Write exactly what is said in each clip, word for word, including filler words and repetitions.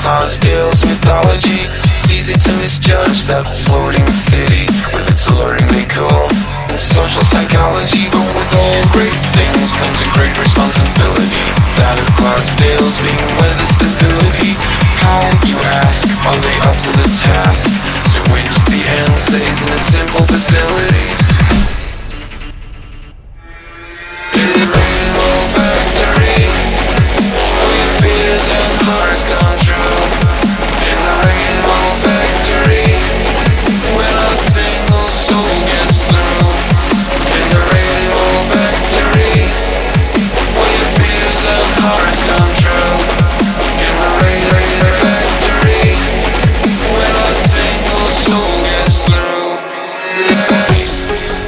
Clydesdale's mythology. It's easy to misjudge that floating city with its alluring decor and social psychology. But with all great things comes a great responsibility, that of Clydesdale's being weather stability. How, you ask, are they up to the task? To which the answer isn't a simple facility. In the Rainbow Factory, all your fears and hearts gone true. In the Rainbow Factory, when a single soul gets through. In the Rainbow Factory, all your fears and hearts gone true. In the Rainbow Factory, when a single soul gets through. Yes.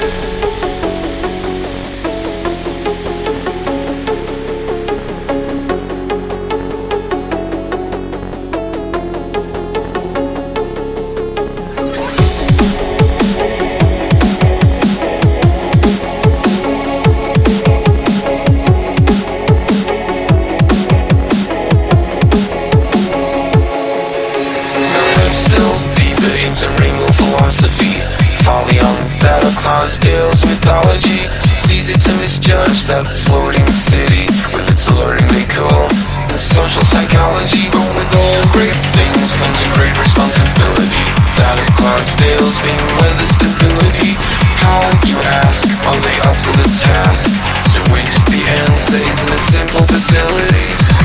Clydesdale's mythology. It's easy to misjudge that floating city with its alluring decor and social psychology. But with all great things comes a great responsibility, that of Clydesdale's being weather stability. How, you ask, are they up to the task? To which the answer isn't a simple facility.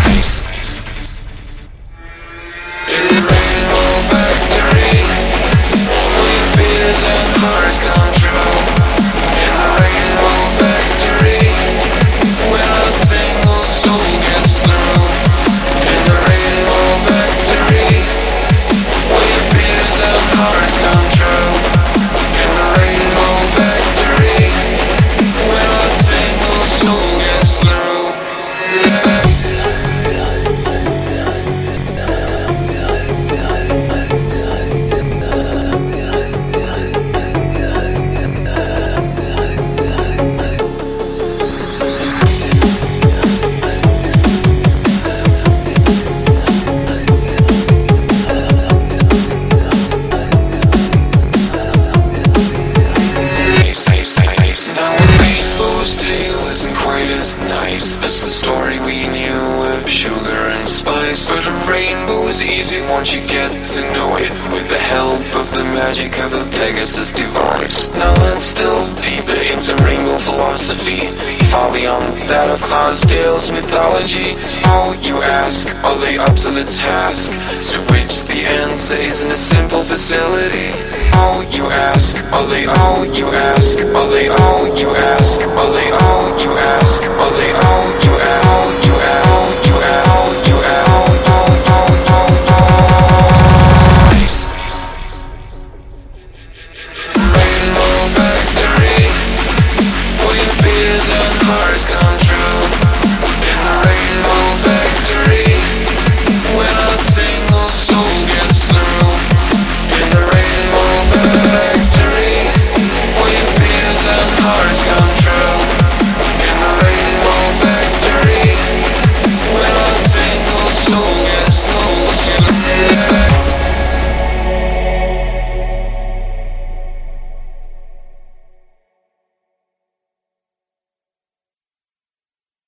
In the Rainbow Factory, all your fears and hearts gone true. In the Rainbow Factory, when a single soul gets through. In the Rainbow Factory, all your fears and hearts gone true. In the Rainbow Factory, when a single soul gets through. Yeah. It's the story we knew of sugar and spice, but a rainbow is easy once you get to know it, with the help of the magic of a Pegasus device. Now let's delve deeper into rainbow philosophy, far beyond that of Clydesdale's mythology. How, you ask, are they up to the task? To which the answer isn't a simple facility. How, you ask, are they all you ask? Are they all you ask? Are they all you ask? Are they all you ask?